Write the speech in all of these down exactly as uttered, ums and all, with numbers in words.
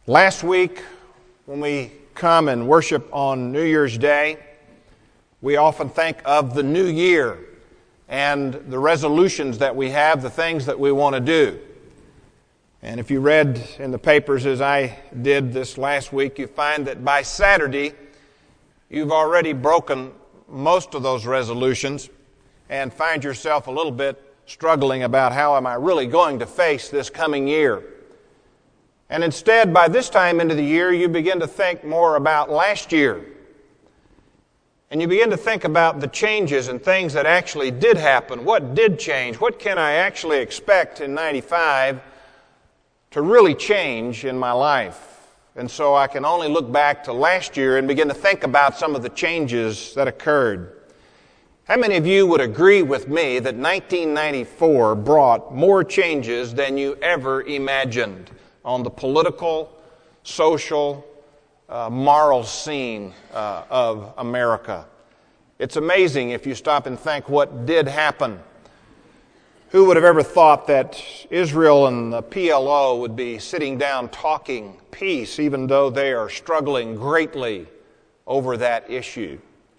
Last week, when we come and worship on New Year's Day, we often think of the new year and the resolutions that we have, the things that we want to do. And if you read in the papers as I did this last week, you find that by Saturday, you've already broken most of those resolutions and find yourself a little bit struggling about how am I really going to face this coming year. And instead, by this time into the year, you begin to think more about last year. And you begin to think about the changes and things that actually did happen. What did change? What can I actually expect in ninety-five to really change in my life? And so I can only look back to last year and begin to think about some of the changes that occurred. How many of you would agree with me that nineteen ninety-four brought more changes than you ever imagined on the political, social, uh, moral scene uh, of America? It's amazing if you stop and think what did happen. Who would have ever thought that Israel and the P L O would be sitting down talking peace, even though they are struggling greatly over that issue?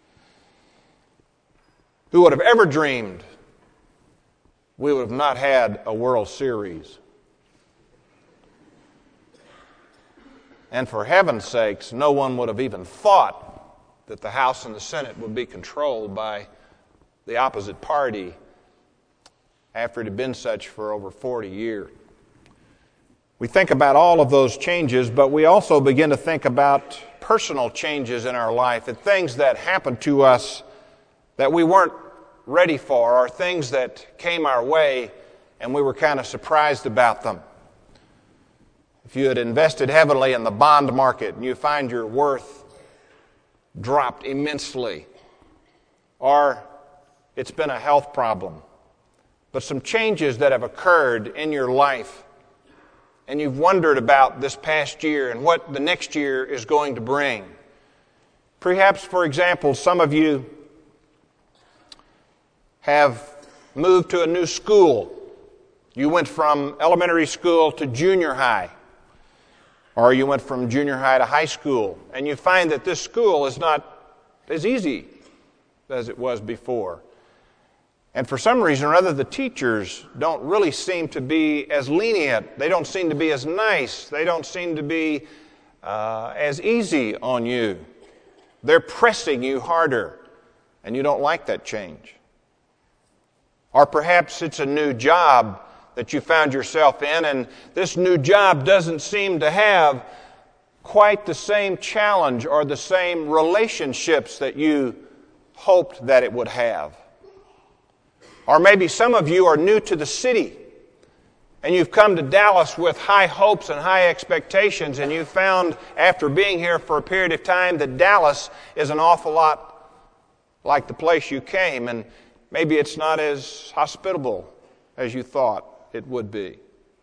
Who would have ever dreamed we would have not had a World Series? And for heaven's sakes, no one would have even thought that the House and the Senate would be controlled by the opposite party after it had been such for over forty years. We think about all of those changes, but we also begin to think about personal changes in our life and things that happened to us that we weren't ready for, or things that came our way and we were kind of surprised about them. If you had invested heavily in the bond market and you find your worth dropped immensely, or it's been a health problem, but some changes that have occurred in your life and you've wondered about this past year and what the next year is going to bring. Perhaps, for example, some of you have moved to a new school. You went from elementary school to junior high. Or you went from junior high to high school, and you find that this school is not as easy as it was before. And for some reason or other, the teachers don't really seem to be as lenient. They don't seem to be as nice. They don't seem to be uh, as easy on you. They're pressing you harder, and you don't like that change. Or perhaps it's a new job that you found yourself in, and this new job doesn't seem to have quite the same challenge or the same relationships that you hoped that it would have. Or maybe some of you are new to the city, and you've come to Dallas with high hopes and high expectations, and you found after being here for a period of time that Dallas is an awful lot like the place you came, and maybe it's not as hospitable as you thought it would be.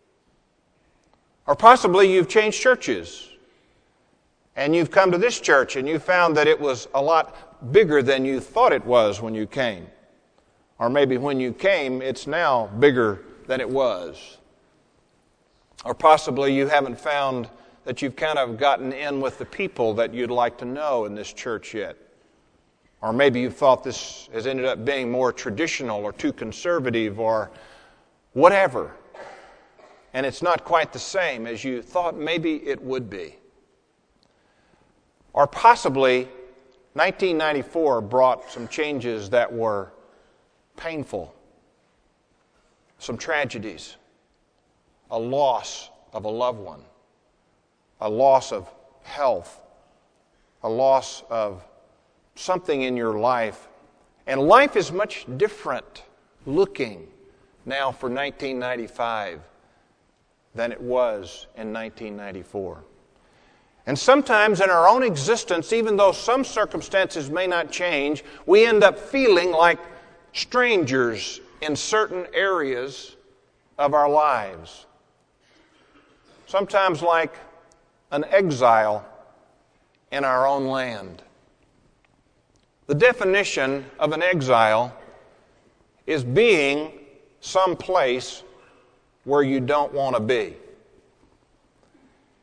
Or possibly you've changed churches and you've come to this church and you found that it was a lot bigger than you thought it was when you came. Or maybe when you came, it's now bigger than it was. Or possibly you haven't found that you've kind of gotten in with the people that you'd like to know in this church yet. Or maybe you thought this has ended up being more traditional or too conservative or whatever, and it's not quite the same as you thought maybe it would be. Or possibly nineteen ninety-four brought some changes that were painful, some tragedies, a loss of a loved one, a loss of health, a loss of something in your life. And life is much different looking now for nineteen ninety-five than it was in nineteen ninety-four. And sometimes in our own existence, even though some circumstances may not change, we end up feeling like strangers in certain areas of our lives. Sometimes like an exile in our own land. The definition of an exile is being someplace where you don't want to be.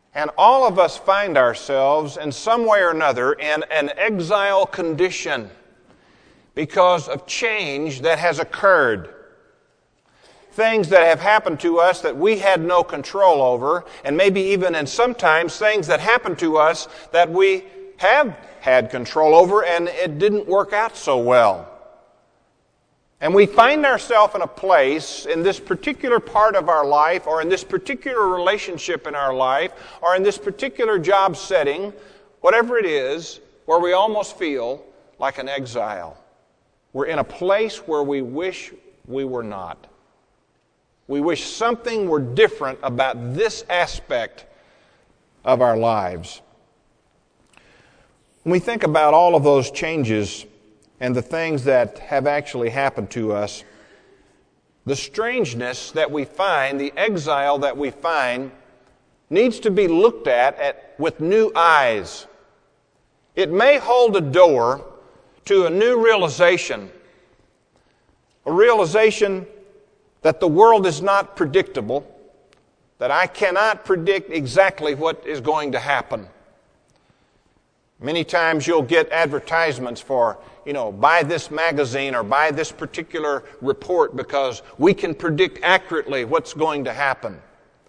And all of us find ourselves in some way or another in an exile condition because of change that has occurred. Things that have happened to us that we had no control over, and maybe even and sometimes things that happened to us that we have had control over and it didn't work out so well. And we find ourselves in a place in this particular part of our life, or in this particular relationship in our life, or in this particular job setting, whatever it is, where we almost feel like an exile. We're in a place where we wish we were not. We wish something were different about this aspect of our lives. When we think about all of those changes and the things that have actually happened to us, the strangeness that we find, the exile that we find, needs to be looked at, at with new eyes. It may hold a door to a new realization, a realization that the world is not predictable, that I cannot predict exactly what is going to happen. Many times you'll get advertisements for, you know, buy this magazine or buy this particular report because we can predict accurately what's going to happen.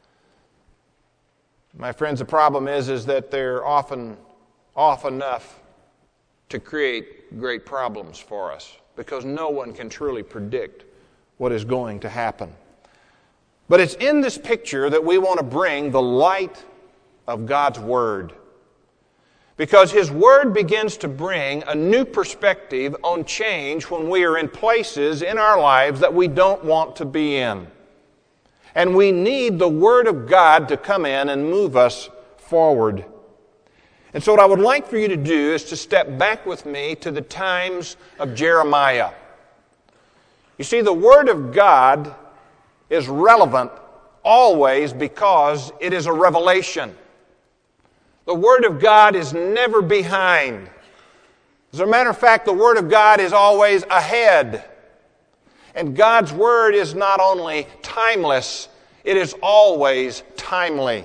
My friends, the problem is, is that they're often off enough to create great problems for us because no one can truly predict what is going to happen. But it's in this picture that we want to bring the light of God's Word. Because His Word begins to bring a new perspective on change when we are in places in our lives that we don't want to be in. And we need the Word of God to come in and move us forward. And so what I would like for you to do is to step back with me to the times of Jeremiah. You see, the Word of God is relevant always because it is a revelation. The Word of God is never behind. As a matter of fact, the Word of God is always ahead. And God's Word is not only timeless, it is always timely.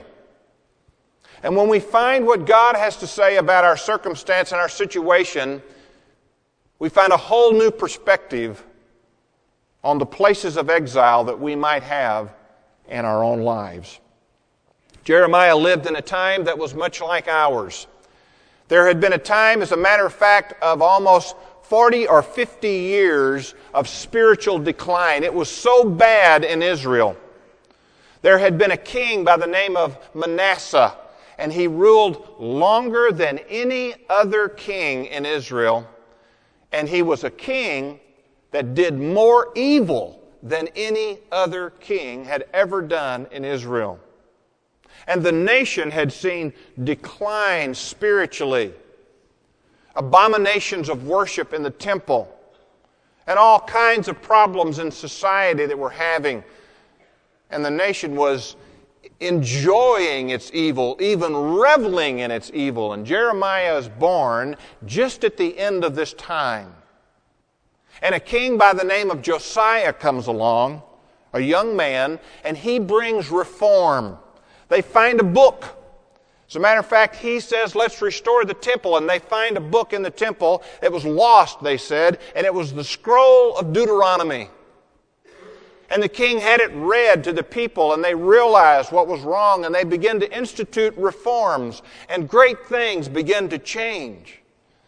And when we find what God has to say about our circumstance and our situation, we find a whole new perspective on the places of exile that we might have in our own lives. Jeremiah lived in a time that was much like ours. There had been a time, as a matter of fact, of almost forty or fifty years of spiritual decline. It was so bad in Israel. There had been a king by the name of Manasseh, and he ruled longer than any other king in Israel. And he was a king that did more evil than any other king had ever done in Israel. And the nation had seen decline spiritually, abominations of worship in the temple, and all kinds of problems in society that we're having. And the nation was enjoying its evil, even reveling in its evil. And Jeremiah is born just at the end of this time. And a king by the name of Josiah comes along, a young man, and he brings reform. They find a book. As a matter of fact, he says, let's restore the temple. And they find a book in the temple. It was lost, they said, and it was the scroll of Deuteronomy. And the king had it read to the people, and they realized what was wrong, and they began to institute reforms, and great things began to change.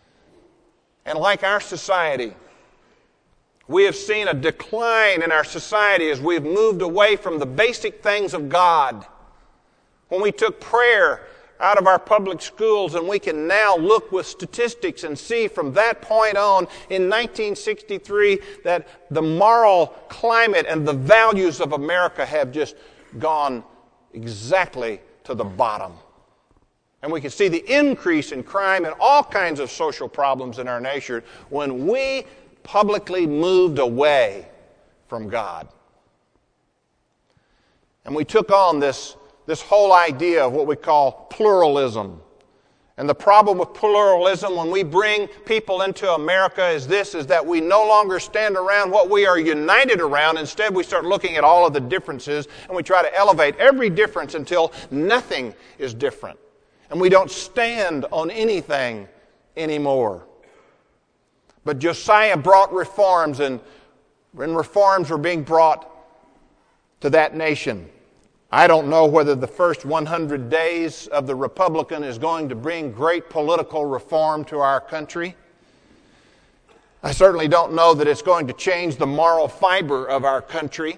And like our society, we have seen a decline in our society as we've moved away from the basic things of God. When we took prayer out of our public schools, and we can now look with statistics and see from that point on in nineteen sixty-three that the moral climate and the values of America have just gone exactly to the bottom. And we can see the increase in crime and all kinds of social problems in our nation when we publicly moved away from God. And we took on this, this whole idea of what we call pluralism. And the problem with pluralism when we bring people into America is this, is that we no longer stand around what we are united around. Instead, we start looking at all of the differences and we try to elevate every difference until nothing is different. And we don't stand on anything anymore. But Josiah brought reforms, and, and reforms were being brought to that nation. I don't know whether the first one hundred days of the Republican is going to bring great political reform to our country. I certainly don't know that it's going to change the moral fiber of our country.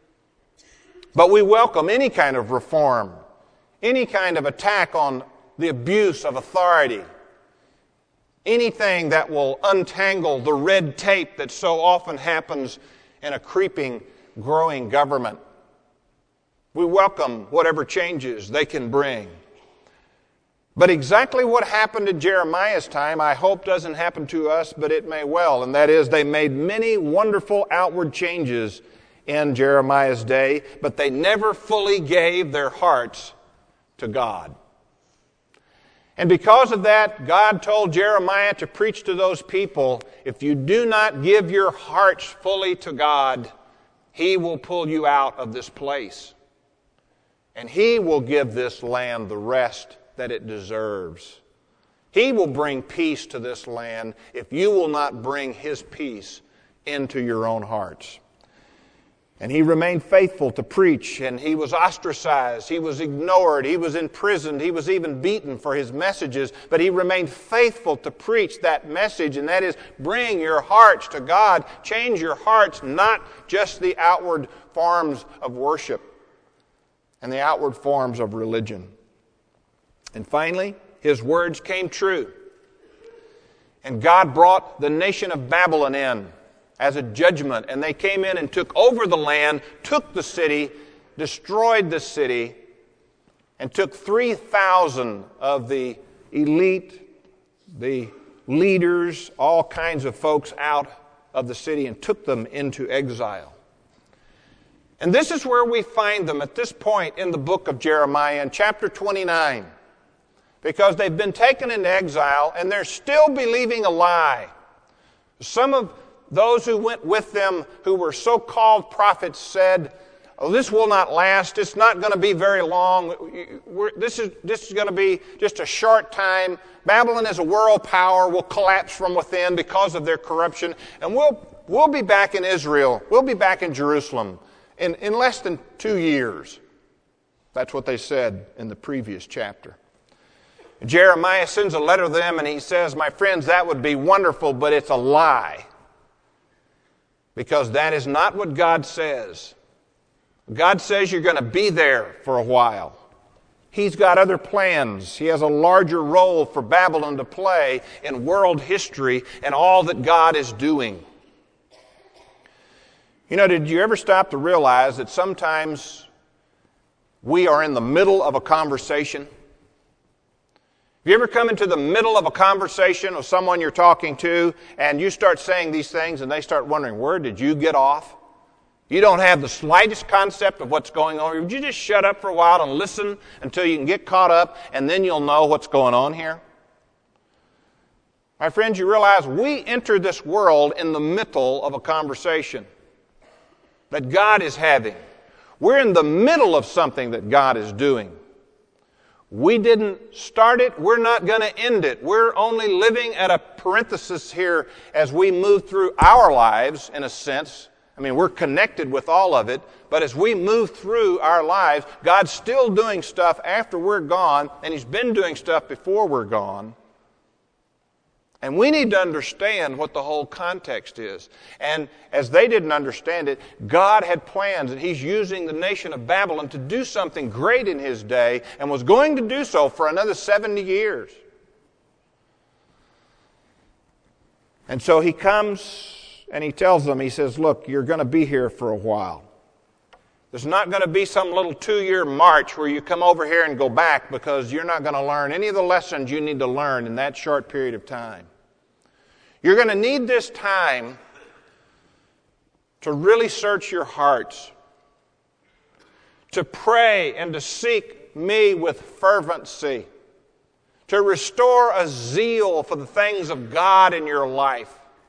But we welcome any kind of reform, any kind of attack on the abuse of authority, anything that will untangle the red tape that so often happens in a creeping, growing government. We welcome whatever changes they can bring. But exactly what happened in Jeremiah's time, I hope doesn't happen to us, but it may well. And that is, they made many wonderful outward changes in Jeremiah's day, but they never fully gave their hearts to God. And because of that, God told Jeremiah to preach to those people, if you do not give your hearts fully to God, He will pull you out of this place. And He will give this land the rest that it deserves. He will bring peace to this land if you will not bring His peace into your own hearts. And he remained faithful to preach, and he was ostracized, he was ignored, he was imprisoned, he was even beaten for his messages, but he remained faithful to preach that message, and that is, bring your hearts to God, change your hearts, not just the outward forms of worship and the outward forms of religion. And finally, his words came true. And God brought the nation of Babylon in as a judgment, and they came in and took over the land, took the city, destroyed the city, and took three thousand of the elite, the leaders, all kinds of folks out of the city and took them into exile. And this is where we find them at this point in the book of Jeremiah in chapter twenty-nine. Because they've been taken into exile and they're still believing a lie. Some of those who went with them, who were so-called prophets, said, oh, this will not last. It's not going to be very long. We're, this is, this is going to be just a short time. Babylon as a world power will collapse from within because of their corruption. And we'll, we'll be back in Israel. We'll be back in Jerusalem in, in less than two years. That's what they said in the previous chapter. Jeremiah sends a letter to them and he says, my friends, that would be wonderful, but it's a lie. Because that is not what God says. God says you're going to be there for a while. He's got other plans. He has a larger role for Babylon to play in world history and all that God is doing. You know, did you ever stop to realize that sometimes we are in the middle of a conversation? Have you ever come into the middle of a conversation with someone you're talking to and you start saying these things and they start wondering, where did you get off? You don't have the slightest concept of what's going on. Would you just shut up for a while and listen until you can get caught up and then you'll know what's going on here? My friends, you realize we enter this world in the middle of a conversation that God is having. We're in the middle of something that God is doing. We didn't start it. We're not going to end it. We're only living at a parenthesis here as we move through our lives, in a sense. I mean, we're connected with all of it. But as we move through our lives, God's still doing stuff after we're gone, and He's been doing stuff before we're gone. And we need to understand what the whole context is. And as they didn't understand it, God had plans, and He's using the nation of Babylon to do something great in His day, and was going to do so for another seventy years. And so He comes and He tells them, He says, look, you're going to be here for a while. There's not going to be some little two-year march where you come over here and go back, because you're not going to learn any of the lessons you need to learn in that short period of time. You're going to need this time to really search your hearts, to pray and to seek me with fervency, to restore a zeal for the things of God in your life,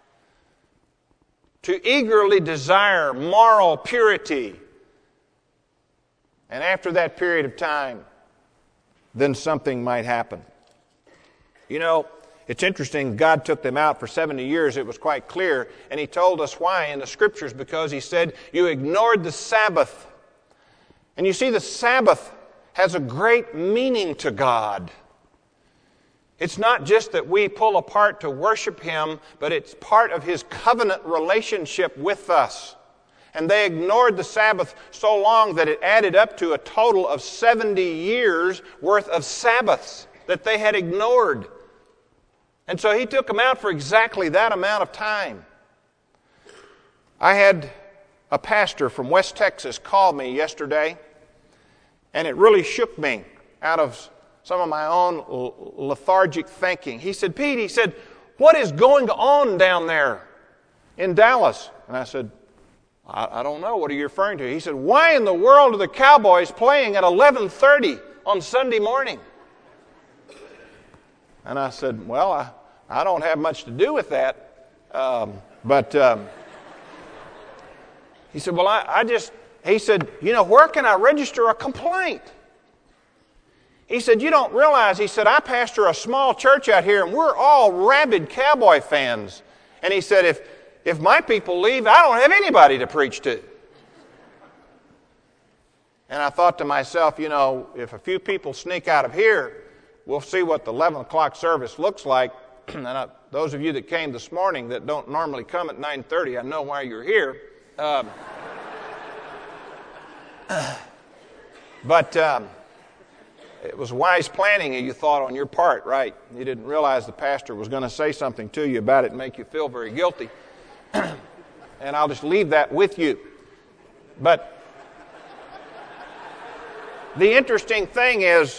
to eagerly desire moral purity. And after that period of time, then something might happen. You know, it's interesting, God took them out for seventy years, it was quite clear, and He told us why in the Scriptures, because He said, you ignored the Sabbath. And you see, the Sabbath has a great meaning to God. It's not just that we pull apart to worship Him, but it's part of His covenant relationship with us. And they ignored the Sabbath so long that it added up to a total of seventy years worth of Sabbaths that they had ignored. And so He took them out for exactly that amount of time. I had a pastor from West Texas call me yesterday, and it really shook me out of some of my own lethargic thinking. He said, Pete, he said, what is going on down there in Dallas? And I said, I, I don't know. What are you referring to? He said, why in the world are the Cowboys playing at eleven thirty on Sunday morning? And I said, well, I, I don't have much to do with that. Um, but um, he said, well, I, I just, he said, you know, where can I register a complaint? He said, you don't realize, he said, I pastor a small church out here and we're all rabid Cowboy fans. And he said, if, if my people leave, I don't have anybody to preach to. And I thought to myself, you know, if a few people sneak out of here, we'll see what the eleven o'clock service looks like. And I, those of you that came this morning that don't normally come at nine thirty, I know why you're here. Um, but um, it was wise planning, you thought, on your part, right? You didn't realize the pastor was going to say something to you about it and make you feel very guilty. And I'll just leave that with you. But the interesting thing is,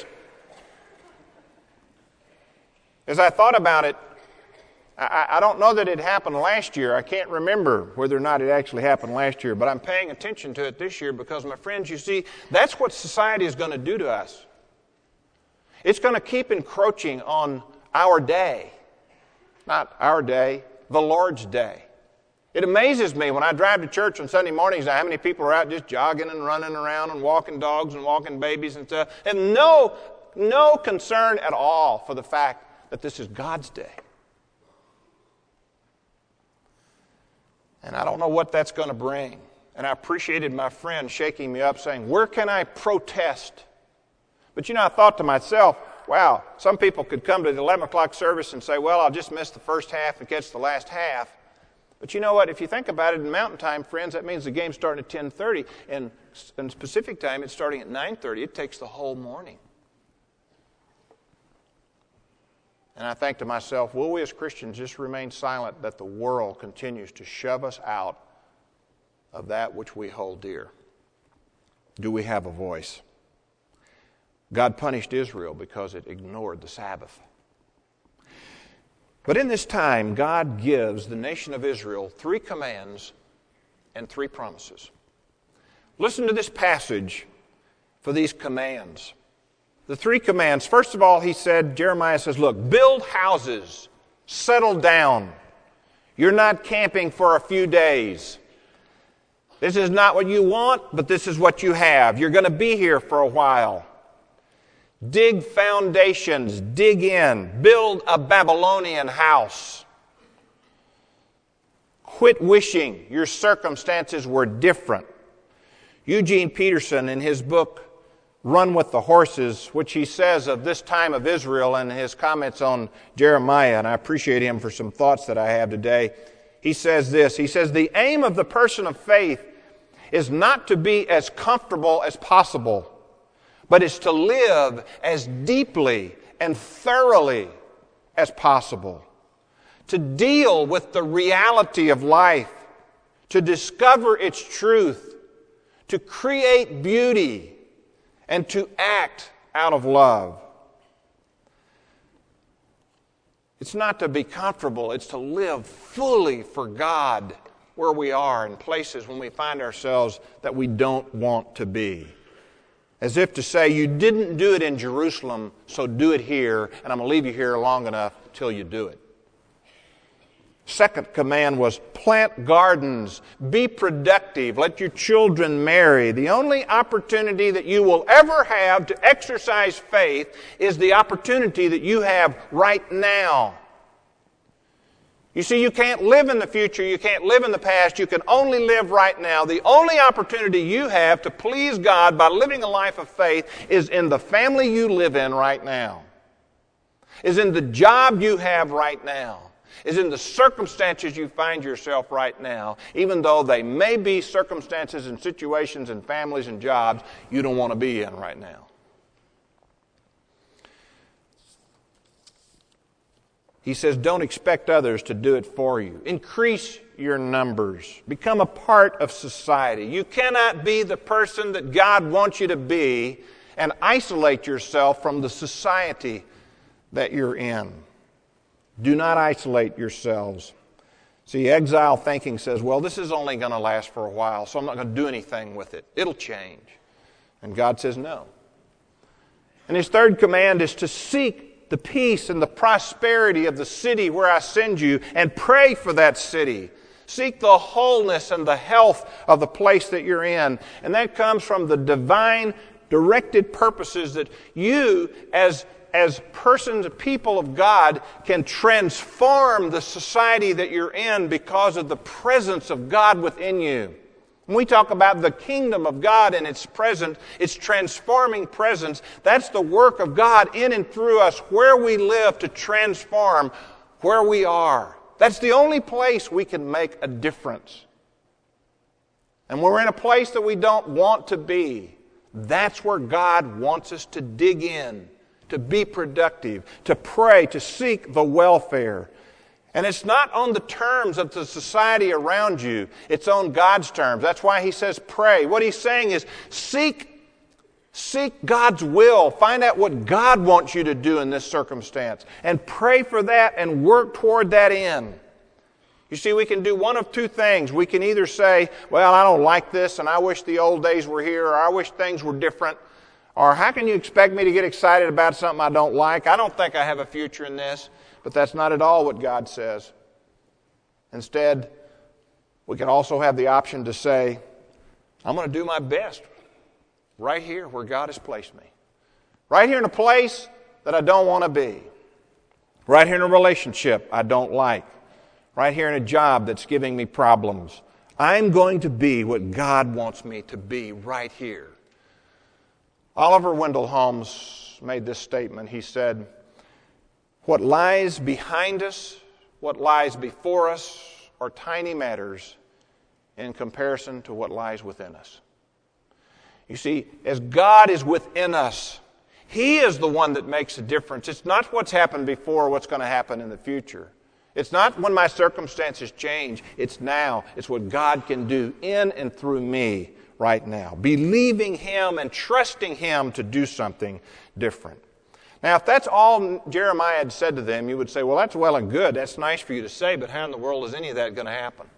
as I thought about it, I, I don't know that it happened last year. I can't remember whether or not it actually happened last year, but I'm paying attention to it this year because, my friends, you see, that's what society is going to do to us. It's going to keep encroaching on our day. Not our day, the Lord's day. It amazes me when I drive to church on Sunday mornings how many people are out just jogging and running around and walking dogs and walking babies and stuff, and no, no concern at all for the fact that this is God's day. And I don't know what that's going to bring. And I appreciated my friend shaking me up saying, where can I protest? But you know, I thought to myself, wow, some people could come to the eleven o'clock service and say, well, I'll just miss the first half and catch the last half. But you know what? If you think about it in Mountain Time, friends, that means the game's starting at ten thirty. And in Pacific Time, it's starting at nine thirty. It takes the whole morning. And I think to myself, will we as Christians just remain silent that the world continues to shove us out of that which we hold dear? Do we have a voice? God punished Israel because it ignored the Sabbath. But in this time, God gives the nation of Israel three commands and three promises. Listen to this passage for these commands. The three commands. First of all, he said, Jeremiah says, look, build houses, settle down. You're not camping for a few days. This is not what you want, but this is what you have. You're going to be here for a while. Dig foundations, dig in, build a Babylonian house. Quit wishing your circumstances were different. Eugene Peterson, in his book, Run with the Horses, which he says of this time of Israel and his comments on Jeremiah, and I appreciate him for some thoughts that I have today. He says this, he says, the aim of the person of faith is not to be as comfortable as possible, but is to live as deeply and thoroughly as possible. To deal with the reality of life, to discover its truth, to create beauty, and to act out of love. It's not to be comfortable, it's to live fully for God where we are in places when we find ourselves that we don't want to be. As if to say, you didn't do it in Jerusalem, so do it here, and I'm going to leave you here long enough till you do it. Second command was plant gardens, be productive, let your children marry. The only opportunity that you will ever have to exercise faith is the opportunity that you have right now. You see, you can't live in the future, you can't live in the past, you can only live right now. The only opportunity you have to please God by living a life of faith is in the family you live in right now, is in the job you have right now, is in the circumstances you find yourself right now, even though they may be circumstances and situations and families and jobs you don't want to be in right now. He says, don't expect others to do it for you. Increase your numbers. Become a part of society. You cannot be the person that God wants you to be and isolate yourself from the society that you're in. Do not isolate yourselves. See, exile thinking says, well, this is only going to last for a while, so I'm not going to do anything with it. It'll change. And God says no. And His third command is to seek the peace and the prosperity of the city where I send you, and pray for that city. Seek the wholeness and the health of the place that you're in. And that comes from the divine directed purposes that you, as, as persons, people of God, can transform the society that you're in because of the presence of God within you. When we talk about the kingdom of God and its presence, its transforming presence, that's the work of God in and through us where we live to transform where we are. That's the only place we can make a difference. And when we're in a place that we don't want to be, that's where God wants us to dig in, to be productive, to pray, to seek the welfare. And it's not on the terms of the society around you. It's on God's terms. That's why He says pray. What He's saying is seek, seek God's will. Find out what God wants you to do in this circumstance. And pray for that and work toward that end. You see, we can do one of two things. We can either say, well, I don't like this and I wish the old days were here, or I wish things were different. Or how can you expect me to get excited about something I don't like? I don't think I have a future in this. But that's not at all what God says. Instead, we can also have the option to say, I'm going to do my best right here where God has placed me. Right here in a place that I don't want to be. Right here in a relationship I don't like. Right here in a job that's giving me problems. I'm going to be what God wants me to be right here. Oliver Wendell Holmes made this statement. He said, what lies behind us, what lies before us, are tiny matters in comparison to what lies within us. You see, as God is within us, He is the one that makes a difference. It's not what's happened before or what's going to happen in the future. It's not when my circumstances change. It's now. It's what God can do in and through me right now. Believing Him and trusting Him to do something different. Now, if that's all Jeremiah had said to them, you would say, well, that's well and good. That's nice for you to say, but how in the world is any of that going to happen?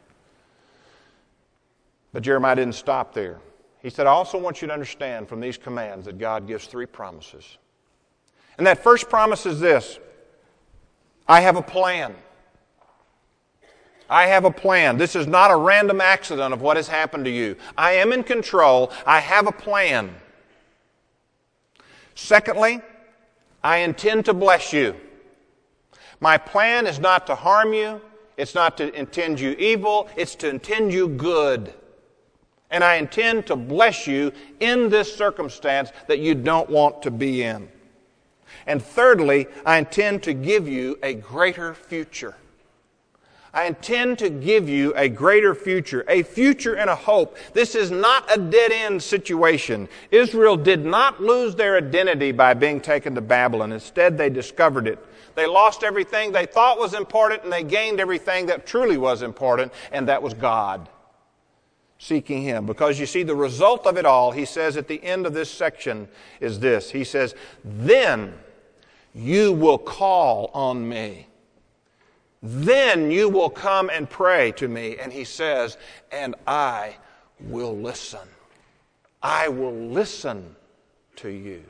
But Jeremiah didn't stop there. He said, I also want you to understand from these commands that God gives three promises. And that first promise is this: I have a plan. I have a plan. This is not a random accident of what has happened to you. I am in control. I have a plan. Secondly, I intend to bless you. My plan is not to harm you. It's not to intend you evil. It's to intend you good. And I intend to bless you in this circumstance that you don't want to be in. And thirdly, I intend to give you a greater future. I intend to give you a greater future, a future and a hope. This is not a dead-end situation. Israel did not lose their identity by being taken to Babylon. Instead, they discovered it. They lost everything they thought was important, and they gained everything that truly was important, and that was God. Seeking Him. Because you see, the result of it all, he says at the end of this section, is this. He says, then you will call on me. Then you will come and pray to me. And he says, and I will listen. I will listen to you.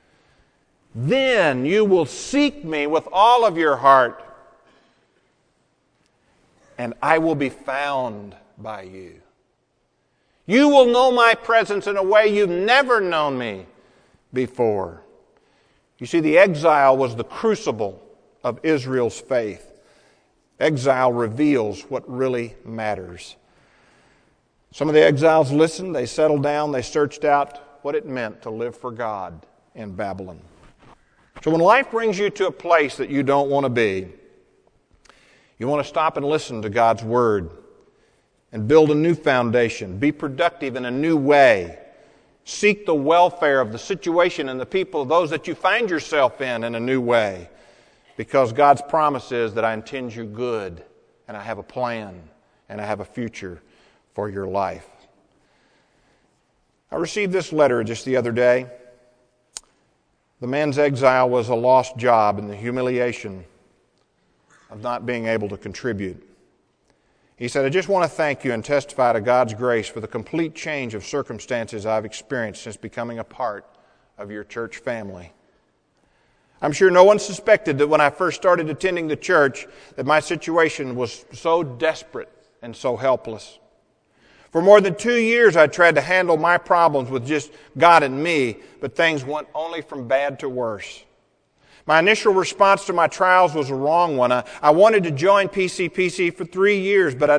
Then you will seek me with all of your heart, and I will be found by you. You will know my presence in a way you've never known me before. You see, the exile was the crucible of Israel's faith. Exile reveals what really matters. Some of the exiles listened, they settled down, they searched out what it meant to live for God in Babylon. So when life brings you to a place that you don't want to be, you want to stop and listen to God's Word and build a new foundation. Be productive in a new way. Seek the welfare of the situation and the people, those that you find yourself in, in a new way. Because God's promise is that I intend you good, and I have a plan, and I have a future for your life. I received this letter just the other day. The man's exile was a lost job and the humiliation of not being able to contribute. He said, I just want to thank you and testify to God's grace for the complete change of circumstances I've experienced since becoming a part of your church family. I'm sure no one suspected that when I first started attending the church that my situation was so desperate and so helpless. For more than two years I tried to handle my problems with just God and me, but things went only from bad to worse. My initial response to my trials was a wrong one. I, I wanted to join P C P C for three years, but I